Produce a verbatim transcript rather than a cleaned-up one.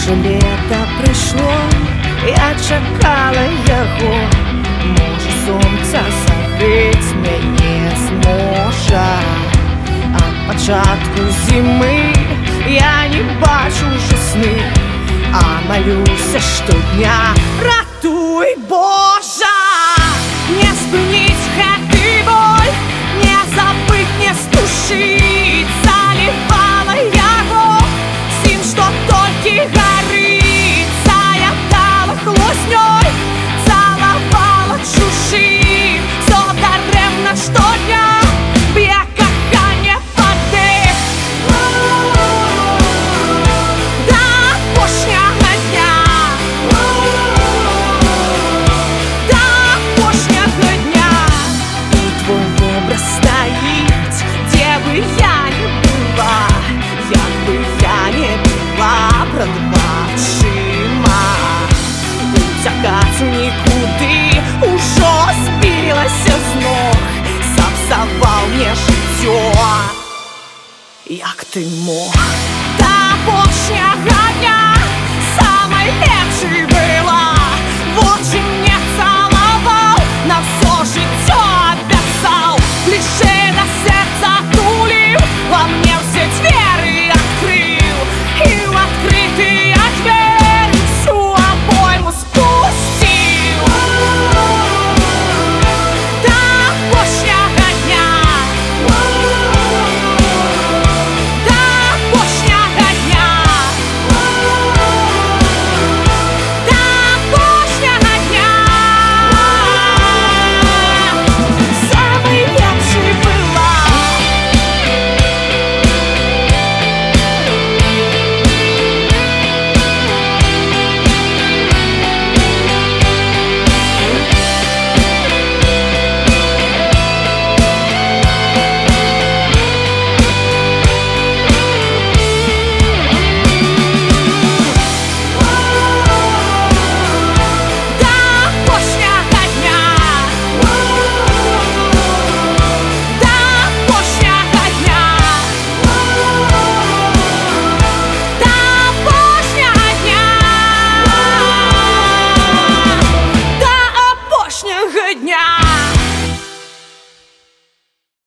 Наше літо прийшло, я чекала його. Може, сонце согріть мене зможе. От початку зими я не бачу вже сни, а молюся щодня: рятуй, Боже! Не спинить хэппі боль, не забыть, не стушить. Заливала його всім, що тільки горить. Заядала хлоснёй, целовала чужим. Все даремно щодня б'є кохання подих. До опошнього дня, до опошнього дня. І твой образ стоїть, де би я не була, як би я не була продвачима. Утякати нікуди, уже збилася з ног, зіпсував мені життя. Як ти мог?